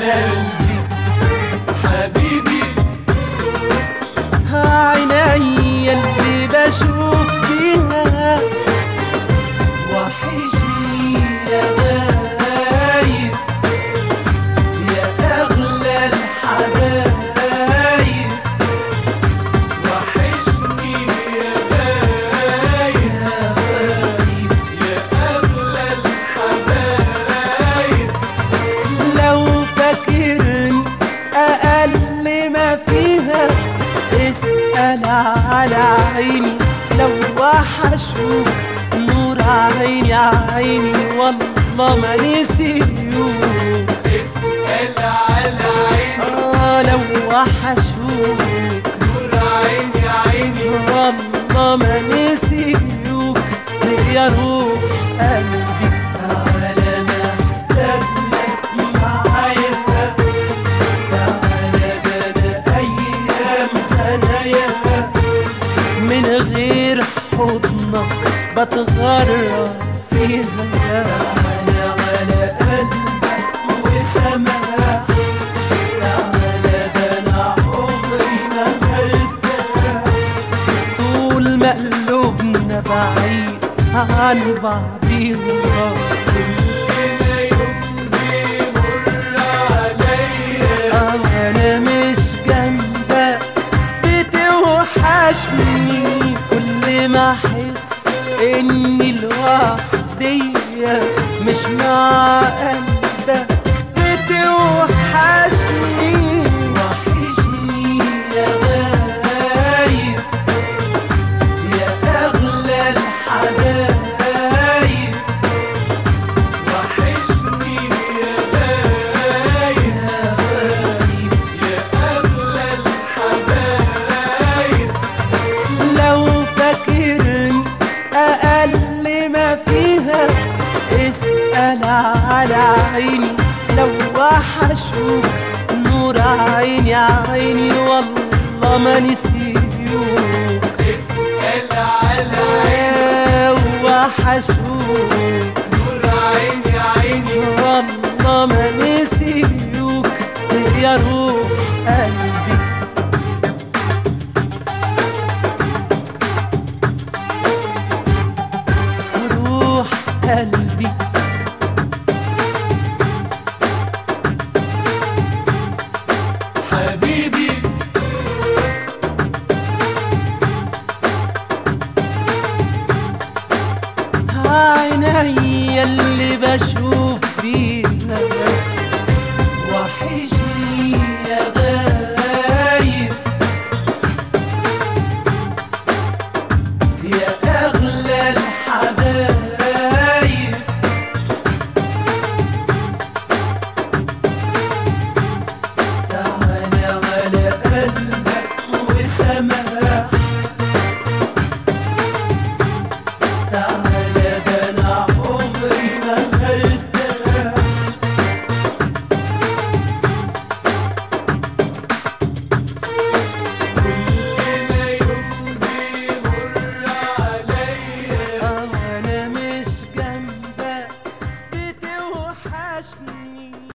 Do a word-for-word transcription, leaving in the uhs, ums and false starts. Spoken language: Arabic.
قلبي حبيبي، عينيا اللي بشوف بيها وحشني يا غايب، يا أغلى الحبايب، وحشني يا غايب، يا أغلى الحبايب. لو فاكرني أقل ما فيها اسأل على عيني، لو وحشوك نور عيني عيني والله ما نسيوك. اسأل على عيني آه لو وحشوك نور عيني عيني والله ما نسيوك. يا روح قلبي تعالى محتاجلك معايا، تعالى ده ده أيام هنايا، من غير حضنك بتغرب فيها. تعالى على قلبك وسماح، تعالى ده أنا عمري ما هرتاح طول ما قلوبنا بعيد عن بعضينا. كل يوم بيمر عليا أنا مش جنبك بتوحشني، كل ما أحس إني لوحدية مش مع قلبك بتوحشني. وحشني يا غايب، يا أغلى الحبايب، وحشني يا غايب، يا أغلى الحبايب. لو فاكرني أقل ما فيها اسأل على عيني، لو وحشوك نور عيني عيني والله ما نسيوك. اسأل على عيني لو وحشوك نور عيني عيني والله ما نسيوك. يا روح